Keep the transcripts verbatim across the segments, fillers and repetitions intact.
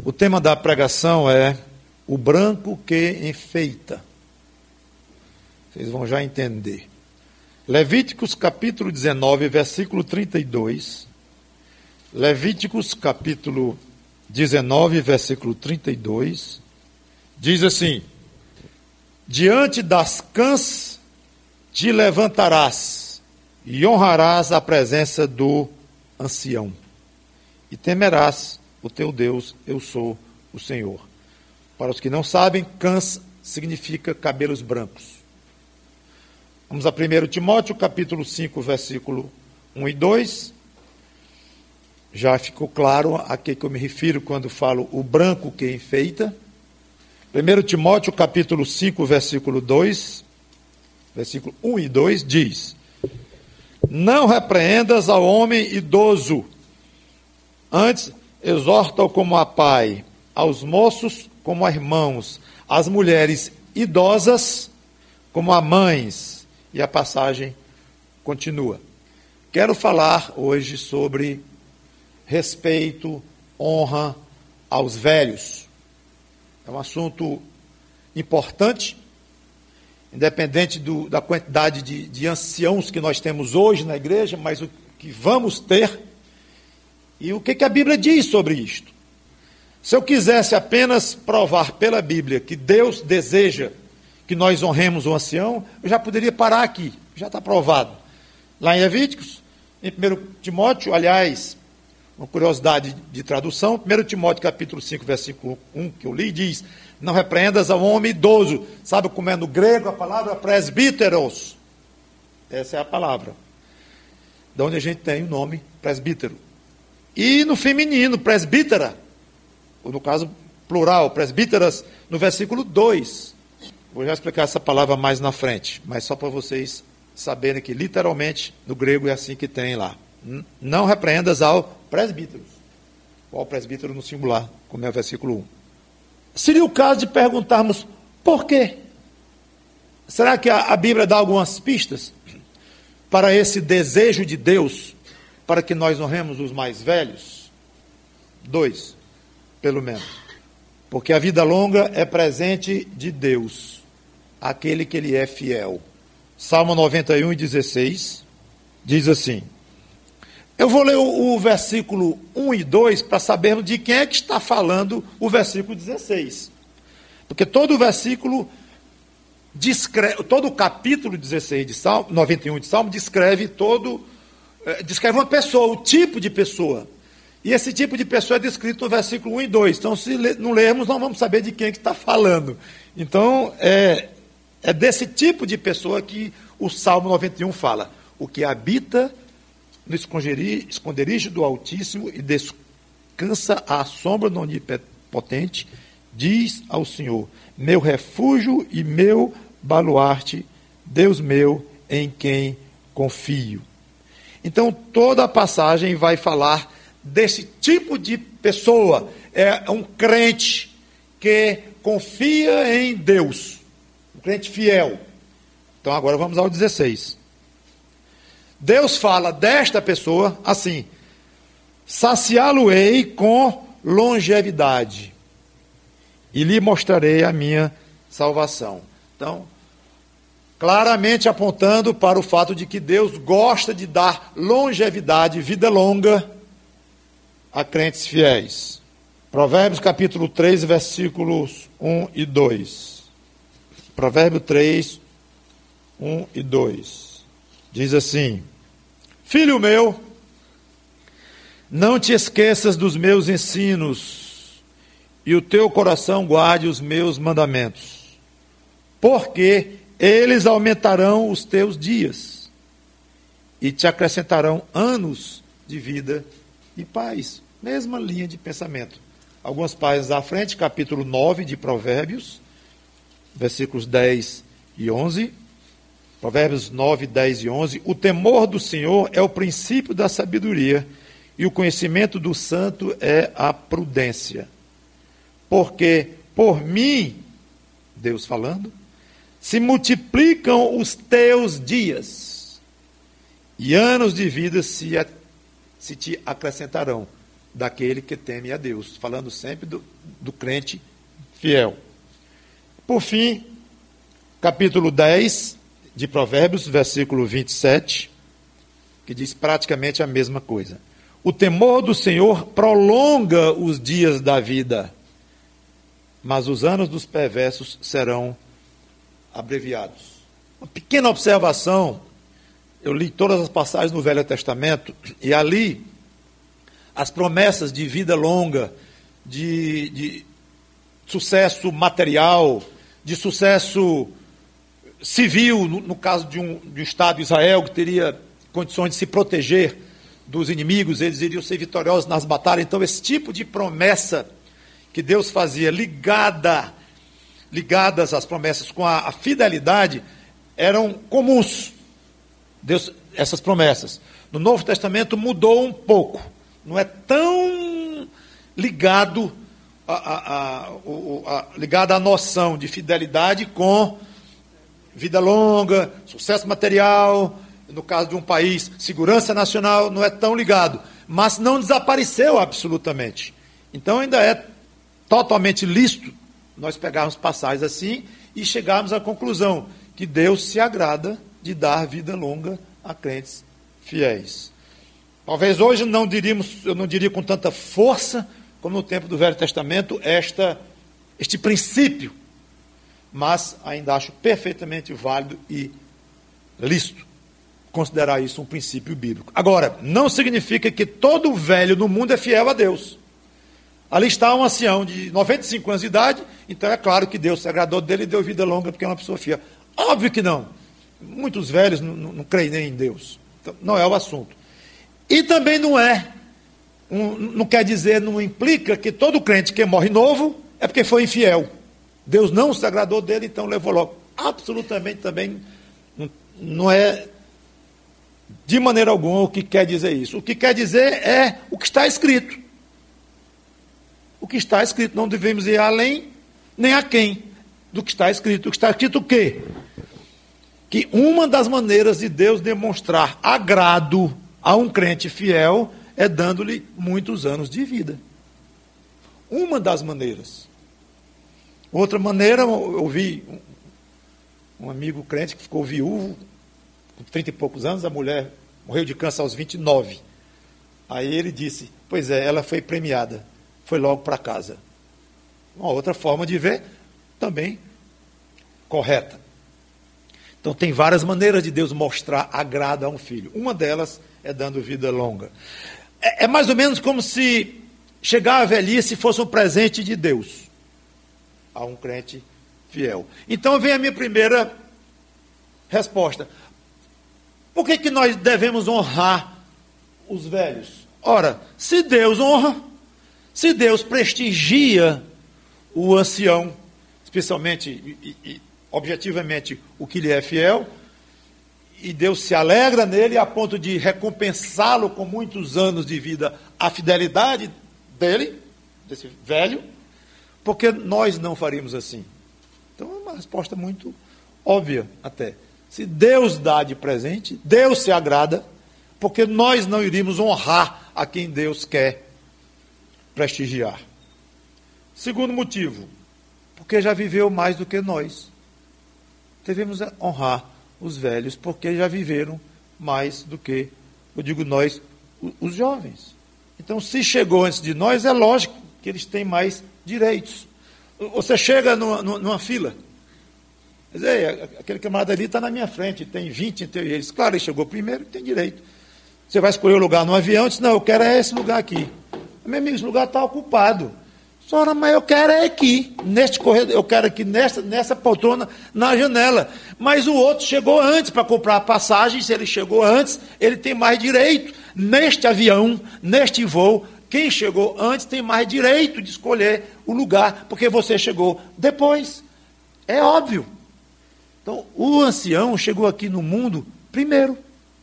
O tema da pregação é o branco que enfeita. Vocês vão já entender. Levíticos capítulo dezenove, versículo trinta e dois. Levíticos capítulo dezenove, versículo trinta e dois. Diz assim: diante das cãs te levantarás e honrarás a presença do ancião. E temerás o teu Deus, eu sou o Senhor. Para os que não sabem, cãs significa cabelos brancos. Vamos a primeiro Timóteo, capítulo cinco, versículo um e dois. Já ficou claro a que eu me refiro quando falo o branco que enfeita. primeiro Timóteo, capítulo cinco, versículo dois, versículo um e dois, diz: não repreendas ao homem idoso, antes exorta-o como a pai, aos moços como a irmãos, às mulheres idosas como a mães. E a passagem continua. Quero falar hoje sobre respeito, honra aos velhos. É um assunto importante, independente do, da quantidade de, de anciãos que nós temos hoje na igreja, mas o que vamos ter. E o que, que a Bíblia diz sobre isto? Se eu quisesse apenas provar pela Bíblia que Deus deseja que nós honremos o ancião, eu já poderia parar aqui, já está provado. Lá em Levíticos, em primeiro Timóteo, aliás, uma curiosidade de tradução, primeiro Timóteo capítulo cinco, versículo um, que eu li, diz: não repreendas ao homem idoso. Sabe como é no grego a palavra presbíteros? Essa é a palavra, de onde a gente tem o nome presbítero. E no feminino, presbítera, ou no caso plural, presbíteras, no versículo dois. Vou já explicar essa palavra mais na frente, mas só para vocês saberem que literalmente no grego é assim que tem lá. Não repreendas ao presbítero. Ao presbítero no singular, como é o versículo um. Seria o caso de perguntarmos por quê? Será que a, a Bíblia dá algumas pistas para esse desejo de Deus, para que nós honremos os mais velhos? Dois, pelo menos. Porque a vida longa é presente de Deus, aquele que Ele é fiel. Salmo noventa e um, dezesseis, diz assim. Eu vou ler o, o versículo um e dois para sabermos de quem é que está falando o versículo dezesseis. Porque todo o versículo, descreve, todo o capítulo dezesseis de Salmo, noventa e um de Salmo, descreve todo... descreve uma pessoa, o tipo de pessoa. E esse tipo de pessoa é descrito no versículo um e dois. Então, se não lermos, não vamos saber de quem é que está falando. Então, é, é desse tipo de pessoa que o Salmo noventa e um fala. O que habita no esconderijo do Altíssimo e descansa à sombra do Onipotente, diz ao Senhor: meu refúgio e meu baluarte, Deus meu, em quem confio. Então, toda a passagem vai falar desse tipo de pessoa. É um crente que confia em Deus, um crente fiel. Então, agora vamos ao dezesseis. Deus fala desta pessoa assim: saciá-lo-ei com longevidade e lhe mostrarei a minha salvação. Então, claramente apontando para o fato de que Deus gosta de dar longevidade, vida longa, a crentes fiéis. Provérbios capítulo três, versículos um e dois. Provérbio três, um e dois. Diz assim: filho meu, não te esqueças dos meus ensinos, e o teu coração guarde os meus mandamentos, porque eles aumentarão os teus dias e te acrescentarão anos de vida e paz. Mesma linha de pensamento. Algumas páginas à frente, capítulo nove de Provérbios, versículos dez e onze. Provérbios nove, dez e onze. O temor do Senhor é o princípio da sabedoria, e o conhecimento do santo é a prudência. Porque por mim, Deus falando, se multiplicam os teus dias, e anos de vida se, se te acrescentarão. daquele que teme a Deus, falando sempre do, do crente fiel. Por fim, capítulo dez de Provérbios, versículo vinte e sete, que diz praticamente a mesma coisa. O temor do Senhor prolonga os dias da vida, mas os anos dos perversos serão abreviados. Uma pequena observação, eu li todas as passagens no Velho Testamento, e ali as promessas de vida longa, de, de sucesso material, de sucesso civil, no, no caso de um, de um Estado de Israel que teria condições de se proteger dos inimigos, eles iriam ser vitoriosos nas batalhas. Então, esse tipo de promessa que Deus fazia ligada, ligadas às promessas com a, a fidelidade, eram comuns. Deus, essas promessas. No Novo Testamento mudou um pouco. Não é tão ligado a, a, a, a, ligado à noção de fidelidade com vida longa, sucesso material, no caso de um país, segurança nacional, não é tão ligado. Mas não desapareceu absolutamente. Então ainda é totalmente lícito nós pegarmos passagens assim e chegarmos à conclusão que Deus se agrada de dar vida longa a crentes fiéis. Talvez hoje não diríamos, eu não diria com tanta força como no tempo do Velho Testamento, esta, este princípio, mas ainda acho perfeitamente válido e lícito considerar isso um princípio bíblico. Agora, não significa que todo velho no mundo é fiel a Deus. Ali está um ancião de noventa e cinco anos de idade, então é claro que Deus se agradou dele e deu vida longa porque é uma pessoa fiel. Óbvio que não. Muitos velhos não, não, não creem nem em Deus. Então, não é o assunto. E também não é, um, não quer dizer, não implica que todo crente que morre novo é porque foi infiel. Deus não se agradou dele, então levou logo. Absolutamente também não, não é de maneira alguma o que quer dizer isso. O que quer dizer é o que está escrito. O que está escrito, não devemos ir além nem a quem do que está escrito. O que está escrito o quê? Que uma das maneiras de Deus demonstrar agrado a um crente fiel é dando-lhe muitos anos de vida. Uma das maneiras. Outra maneira, eu ouvi um, um amigo crente que ficou viúvo, com trinta e poucos anos, a mulher morreu de câncer aos vinte e nove. Aí ele disse, pois é, ela foi premiada, foi logo para casa. Uma outra forma de ver, também correta. Então tem várias maneiras de Deus mostrar agrado a um filho. Uma delas é dando vida longa. É, é mais ou menos como se chegar à velhice fosse um presente de Deus a um crente fiel. Então vem a minha primeira resposta. Por que que nós devemos honrar os velhos? Ora, se Deus honra, se Deus prestigia o ancião, especialmente e, e objetivamente o que lhe é fiel, e Deus se alegra nele a ponto de recompensá-lo com muitos anos de vida, a fidelidade dele, desse velho, porque nós não faríamos assim? Então é uma resposta muito óbvia até. Se Deus dá de presente, Deus se agrada, porque nós não iríamos honrar a quem Deus quer prestigiar. Segundo motivo, porque já viveu mais do que nós. Devemos honrar os velhos, porque já viveram mais do que, eu digo nós, os jovens. Então, se chegou antes de nós, é lógico que eles têm mais direitos. Você chega numa, numa fila, quer dizer, aquele camarada ali está na minha frente, tem vinte entre eles. Claro, ele chegou primeiro, tem direito. Você vai escolher o lugar no avião, diz, não, eu quero é esse lugar aqui. Meu amigo, esse lugar está ocupado. Senhora, mas eu quero é aqui, neste corredor, eu quero aqui nessa, nessa poltrona, na janela. Mas o outro chegou antes para comprar a passagem, se ele chegou antes, ele tem mais direito. Neste avião, neste voo, quem chegou antes tem mais direito de escolher o lugar, porque você chegou depois. É óbvio. Então, o ancião chegou aqui no mundo primeiro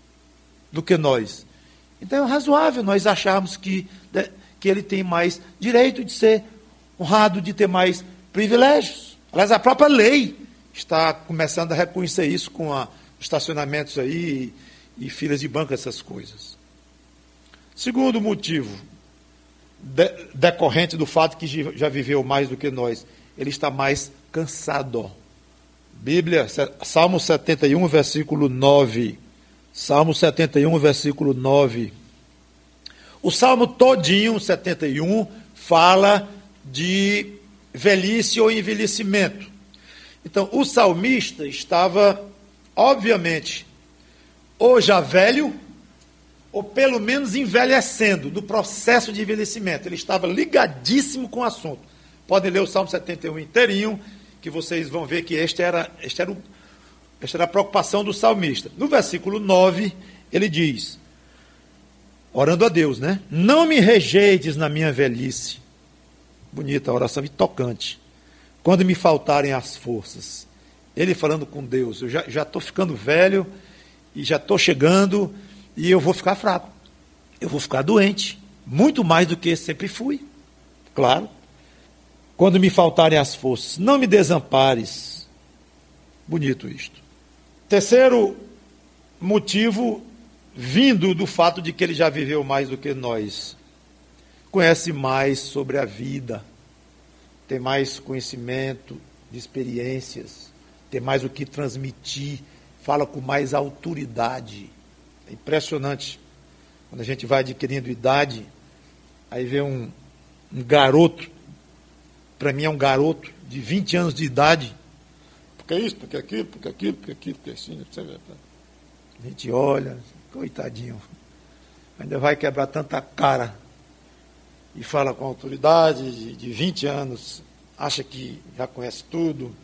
do que nós. Então, é razoável nós acharmos que, que ele tem mais direito de ser honrado, de ter mais privilégios. Aliás, a própria lei está começando a reconhecer isso com a, estacionamentos aí e, e filas de banco, essas coisas. Segundo motivo, de, decorrente do fato que já viveu mais do que nós. Ele está mais cansado. Bíblia, Salmo setenta e um, versículo nove. Salmo setenta e um, versículo nove. O Salmo todinho, setenta e um, fala de velhice ou envelhecimento. Então, o salmista estava, obviamente, ou já velho, ou pelo menos envelhecendo, do processo de envelhecimento. Ele estava ligadíssimo com o assunto. Podem ler o Salmo setenta e um inteirinho, que vocês vão ver que este era, este era, o, esta era a preocupação do salmista. No versículo nove, ele diz, orando a Deus, né? Não me rejeites na minha velhice. Bonita a oração e tocante. Quando me faltarem as forças. Ele falando com Deus, eu já estou ficando velho, e já estou chegando, e eu vou ficar fraco. Eu vou ficar doente. Muito mais do que sempre fui. Claro. Quando me faltarem as forças, não me desampares. Bonito isto. Terceiro motivo, vindo do fato de que ele já viveu mais do que nós. Conhece mais sobre a vida, tem mais conhecimento de experiências, tem mais o que transmitir, fala com mais autoridade. É impressionante. Quando a gente vai adquirindo idade, aí vê um, um garoto, para mim é um garoto de vinte anos de idade, porque isso, porque aquilo, porque aquilo, porque aquilo, porque assim, a gente olha, coitadinho, ainda vai quebrar tanta cara, e fala com autoridade de, de vinte anos, acha que já conhece tudo,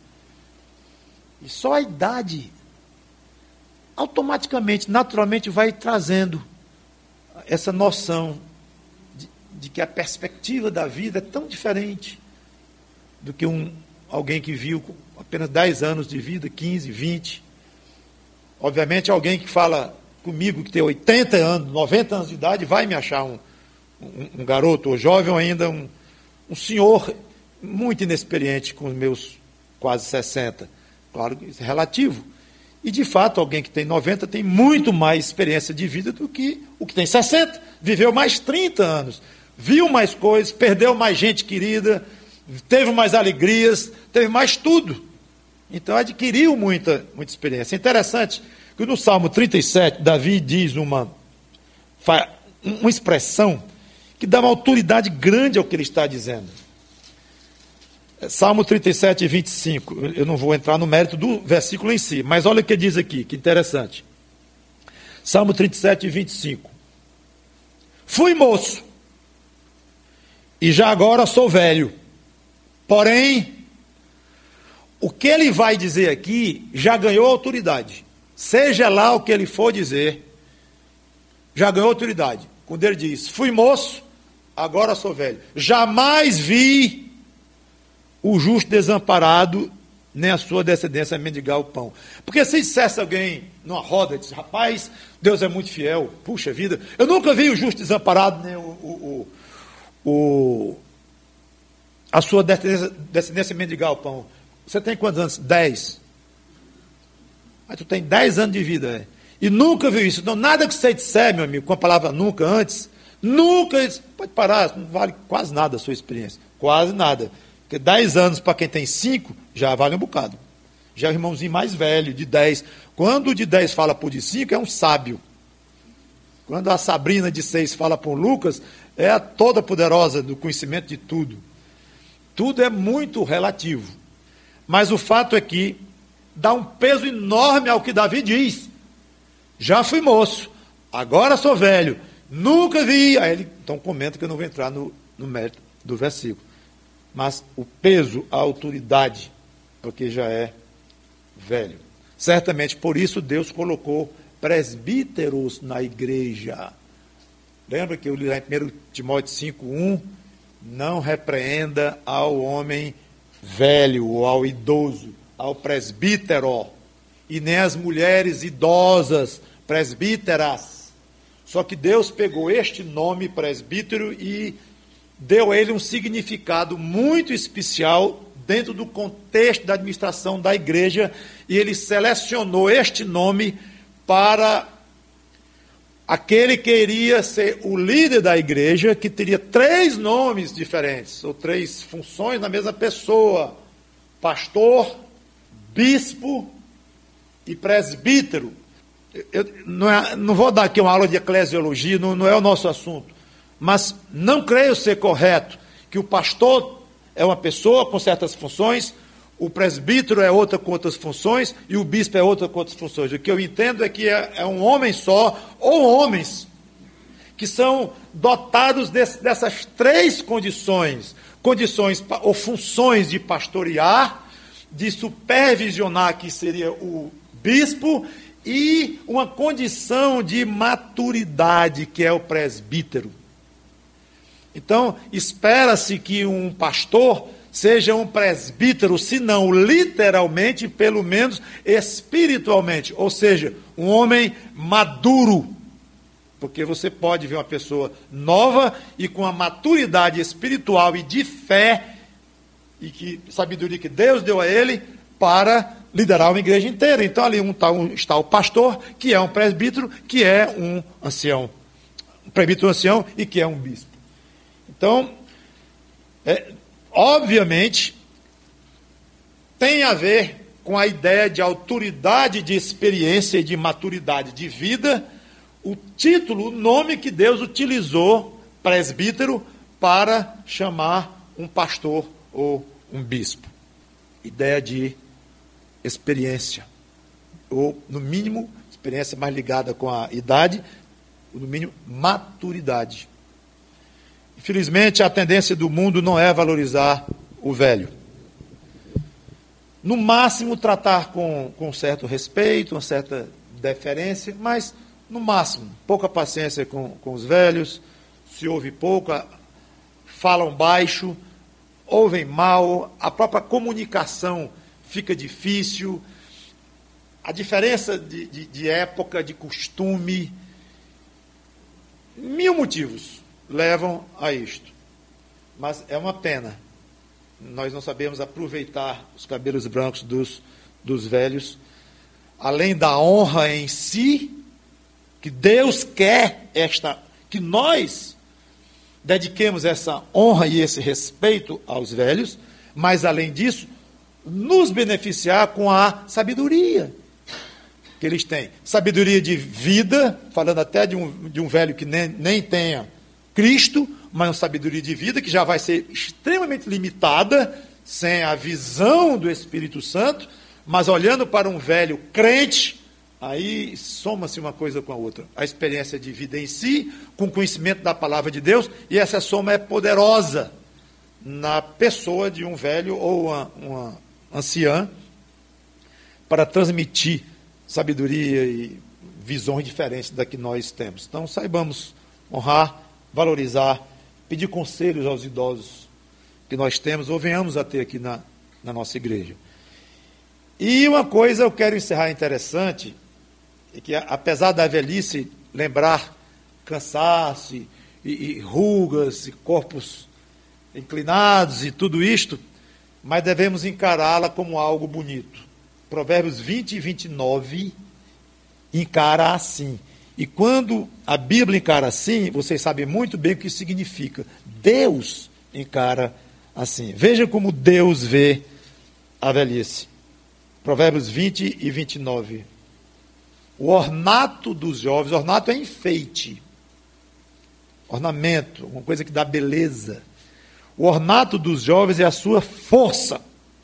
e só a idade, automaticamente, naturalmente, vai trazendo essa noção de, de que a perspectiva da vida é tão diferente do que um, alguém que viu apenas dez anos de vida, quinze, vinte. Obviamente, alguém que fala comigo, que tem oitenta anos, noventa anos de idade, vai me achar um, um, um garoto, ou jovem, ou ainda um, um senhor muito inexperiente com os meus quase sessenta. Claro que isso é relativo. E, de fato, alguém que tem noventa tem muito mais experiência de vida do que o que tem sessenta. Viveu mais trinta anos, viu mais coisas, perdeu mais gente querida, teve mais alegrias, teve mais tudo. Então, adquiriu muita, muita experiência. É interessante que no Salmo trinta e sete, Davi diz uma, uma expressão que dá uma autoridade grande ao que ele está dizendo. Salmo trinta e sete, vinte e cinco. Eu não vou entrar no mérito do versículo em si, mas olha o que diz aqui, que interessante. Salmo trinta e sete, vinte e cinco. Fui moço, e já agora sou velho. Porém, o que ele vai dizer aqui já ganhou autoridade. Seja lá o que ele for dizer, já ganhou autoridade. Quando ele diz, fui moço, agora sou velho. Jamais vi o justo desamparado, nem a sua descendência mendigar o pão. Porque se dissesse alguém numa roda, disse, rapaz, Deus é muito fiel, puxa vida, eu nunca vi o justo desamparado, nem o, o, o, o, a sua descendência, descendência mendigar o pão. Você tem quantos anos? Dez. Mas tu tem dez anos de vida, é. E nunca viu isso. Então, nada que você disser, meu amigo, com a palavra nunca antes, nunca, pode parar, não vale quase nada a sua experiência. Quase nada. Porque dez anos para quem tem cinco, já vale um bocado. Já é o irmãozinho mais velho, de dez. Quando o de dez fala por de cinco, é um sábio. Quando a Sabrina de seis fala por Lucas, é a toda poderosa do conhecimento de tudo. Tudo é muito relativo. Mas o fato é que dá um peso enorme ao que Davi diz. Já fui moço, agora sou velho, nunca vi. Aí ele então comenta que eu não vou entrar no, no mérito do versículo. Mas o peso, a autoridade, porque já é velho. Certamente por isso Deus colocou presbíteros na igreja. Lembra que eu li lá em primeiro Timóteo cinco, um? Não repreenda ao homem velho ou ao idoso, ao presbítero, e nem as mulheres idosas, presbíteras. Só que Deus pegou este nome presbítero e deu a ele um significado muito especial dentro do contexto da administração da igreja, e ele selecionou este nome para aquele queria ser o líder da igreja, que teria três nomes diferentes, ou três funções na mesma pessoa: pastor, bispo e presbítero. Eu não, é, não vou dar aqui uma aula de eclesiologia, não, não é o nosso assunto, mas não creio ser correto que o pastor é uma pessoa com certas funções, o presbítero é outra com outras funções e o bispo é outra com outras funções. O que eu entendo é que é, é um homem só, ou homens, que são dotados desse, dessas três condições, condições ou funções de pastorear, de supervisionar, que seria o bispo, e uma condição de maturidade, que é o presbítero. Então, espera-se que um pastor seja um presbítero, se não literalmente, pelo menos espiritualmente, ou seja, um homem maduro. Porque você pode ver uma pessoa nova e com a maturidade espiritual e de fé, e que sabedoria que Deus deu a ele para liderar uma igreja inteira. Então ali um, tá, um, está o pastor, que é um presbítero, que é um ancião, um presbítero ancião e que é um bispo. Então, é, obviamente, tem a ver com a ideia de autoridade, de experiência e de maturidade de vida, o título, o nome que Deus utilizou, presbítero, para chamar um pastor ou um bispo. Ideia de experiência, ou no mínimo, experiência mais ligada com a idade, ou no mínimo, maturidade. Infelizmente, a tendência do mundo não é valorizar o velho. No máximo, tratar com, com certo respeito, uma certa deferência, mas, no máximo, pouca paciência com, com os velhos, se ouve pouco, falam baixo, ouvem mal, a própria comunicação fica difícil, a diferença de, de, de época, de costume, mil motivos levam a isto. Mas é uma pena. Nós não sabemos aproveitar os cabelos brancos dos, dos velhos, além da honra em si, que Deus quer esta, que nós dediquemos essa honra e esse respeito aos velhos, mas além disso, nos beneficiar com a sabedoria que eles têm. Sabedoria de vida, falando até de um, de um velho que nem, nem tenha Cristo, mas uma sabedoria de vida que já vai ser extremamente limitada, sem a visão do Espírito Santo, mas olhando para um velho crente, aí soma-se uma coisa com a outra. A experiência de vida em si, com o conhecimento da palavra de Deus, e essa soma é poderosa na pessoa de um velho ou uma, uma anciã, para transmitir sabedoria e visões diferentes da que nós temos. Então, saibamos honrar, valorizar, pedir conselhos aos idosos que nós temos, ou venhamos a ter aqui na, na nossa igreja. E uma coisa eu quero encerrar interessante, é que apesar da velhice lembrar cansaço e, e rugas e corpos inclinados e tudo isto, mas devemos encará-la como algo bonito. Provérbios vinte e vinte e nove encara assim. E quando a Bíblia encara assim, vocês sabem muito bem o que isso significa. Deus encara assim. Veja como Deus vê a velhice. Provérbios vinte e vinte e nove. O ornato dos jovens, ornato é enfeite, ornamento, uma coisa que dá beleza. O ornato dos jovens é a sua força,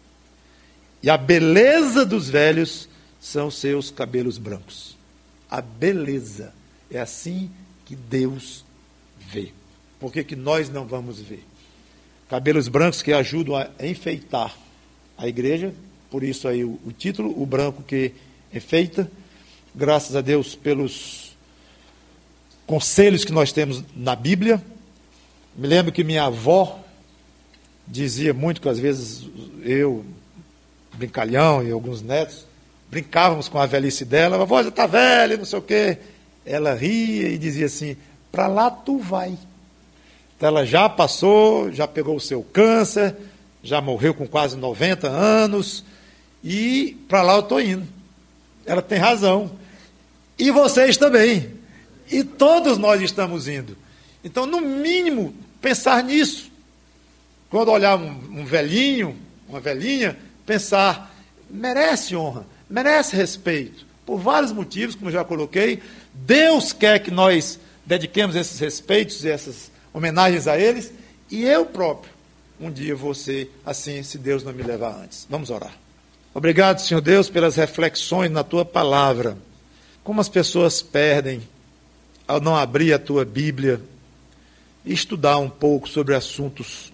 e a beleza dos velhos são seus cabelos brancos. A beleza é assim que Deus vê. Por que que nós não vamos ver? Cabelos brancos que ajudam a enfeitar a igreja, por isso aí o, o título, o branco que enfeita. Graças a Deus pelos conselhos que nós temos na Bíblia. Me lembro que minha avó dizia muito que às vezes eu, brincalhão e alguns netos, brincávamos com a velhice dela. A avó já está velha, não sei o quê. Ela ria e dizia assim, para lá tu vai. Então ela já passou, já pegou o seu câncer, já morreu com quase noventa anos, e para lá eu estou indo. Ela tem razão. E vocês também. E todos nós estamos indo. Então, no mínimo, pensar nisso. Quando olhar um, um velhinho, uma velhinha, pensar, merece honra, merece respeito. Por vários motivos, como eu já coloquei, Deus quer que nós dediquemos esses respeitos e essas homenagens a eles, e eu próprio, um dia vou ser assim, se Deus não me levar antes. Vamos orar. Obrigado, Senhor Deus, pelas reflexões na Tua palavra. Como as pessoas perdem ao não abrir a Tua Bíblia e estudar um pouco sobre assuntos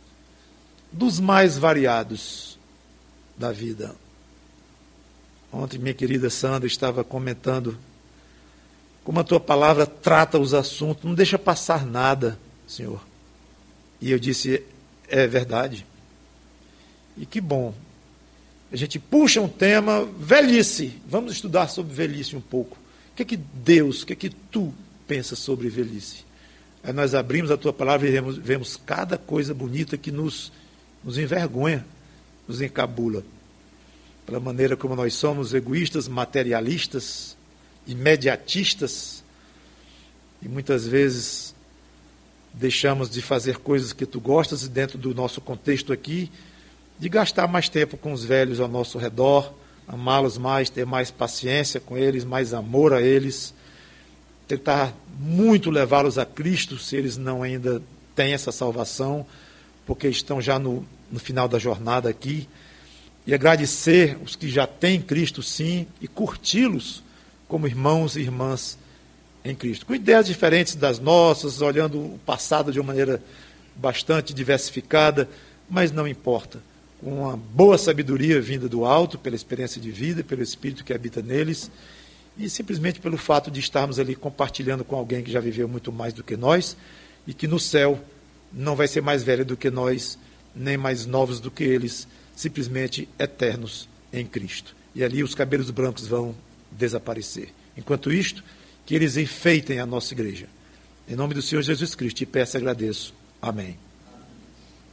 dos mais variados da vida. Ontem minha querida Sandra estava comentando como a Tua palavra trata os assuntos, não deixa passar nada, Senhor. E eu disse, é verdade. E que bom. A gente puxa um tema, velhice. Vamos estudar sobre velhice um pouco. O que é que Deus, o que é que Tu pensas sobre velhice? Aí nós abrimos a Tua palavra e vemos, vemos cada coisa bonita que nos, nos envergonha, nos encabula. Pela maneira como nós somos egoístas, materialistas, imediatistas, e muitas vezes deixamos de fazer coisas que Tu gostas, e dentro do nosso contexto aqui, de gastar mais tempo com os velhos ao nosso redor, amá-los mais, ter mais paciência com eles, mais amor a eles, tentar muito levá-los a Cristo, se eles não ainda têm essa salvação, porque estão já no, no final da jornada aqui, e agradecer os que já têm Cristo sim, e curti-los como irmãos e irmãs em Cristo, com ideias diferentes das nossas, olhando o passado de uma maneira bastante diversificada, mas não importa, com uma boa sabedoria vinda do alto, pela experiência de vida, pelo Espírito que habita neles, e simplesmente pelo fato de estarmos ali compartilhando com alguém que já viveu muito mais do que nós, e que no céu não vai ser mais velho do que nós, nem mais novos do que eles, simplesmente eternos em Cristo. E ali os cabelos brancos vão desaparecer. Enquanto isto, que eles enfeitem a nossa igreja. Em nome do Senhor Jesus Cristo, te peço e agradeço. Amém.